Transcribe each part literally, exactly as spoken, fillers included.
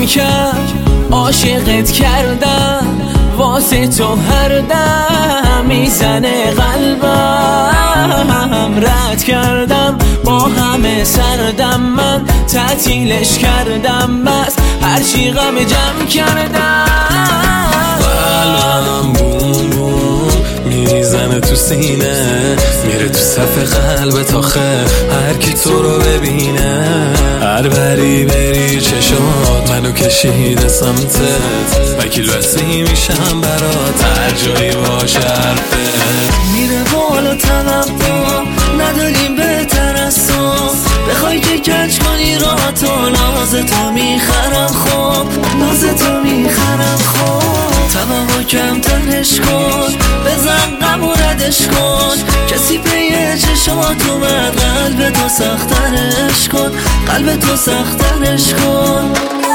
کرد عاشقت کردم، واسه تو هر دم میزنه قلبم. رد کردم با همه سردم، من تعطیلش کردم، بس هرچی غم جمع کردم. قلبم بوم بوم میزنه تو سینه، میره تو صف قلبت آخه هر کی تو رو ببینه. هر بری بری چشات منو کشیده سمتت، وکیل وسی میشم برات هر جایی باشه حرفت. میره بالا توقع نداریم بهتر از تو، بخوای که کج کنی راه تو ناز تو میخرم، خوب ناز تو میخرم، خوب توقع کم تنش کن، بزن غم و ردش کن، کسی پیه چشات اومد قلب تو سختنش کن، قلب تو سختنش کن.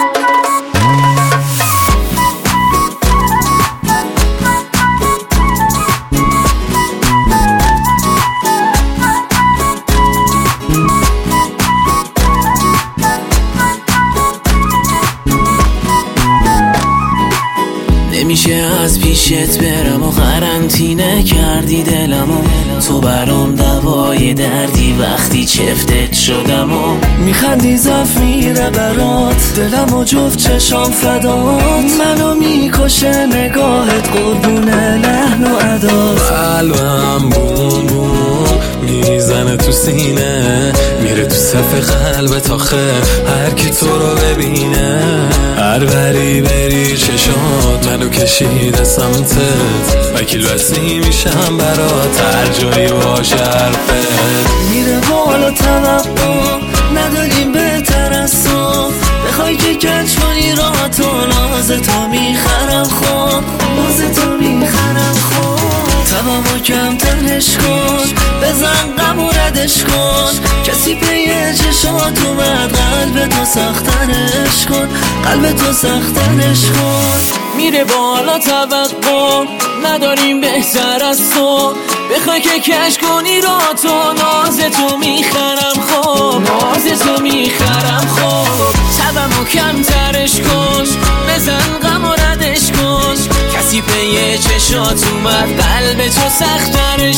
نمیشه از پیشت برم و قرنطینه کردی دلمو، تو برام دوای دردی وقتی چفتت شدم و میخندی زف میره برات دلم و جفت چشام فدات، منو میکشه نگاهت قربون لحن و عدات. قلبم بوم بوم میزنه تو سینه، میره تو صف قلبت آخه هر کی تو رو ببینه. هر بری بری چشات منو کشیده سمتت، وکیل وسی میشم برات هر جایی باشه حرفت. میره بالا توقع نداریم بهتر از تو، بخوای که کج کنی راه تو ناز تو میخرم، خوب ناز تو میخرم، خوب توقع کم تنش کن، بزن غم و ردش کن، کسی پیه چشات اومد قلب تو سختنش کن، قلب تو سختنش کن. میره بالا توقع نداریم بهتر از تو، بخوای که کش کنی را تو ناز تو میخرم، خوب ناز تو میخرم، خوب شبمو کمترش کن، بزن غم و ردش کن، کسی پیه چشات اومد قلب تو سخترش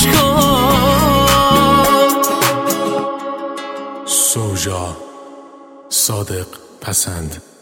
کن. سوژا صادق پسند.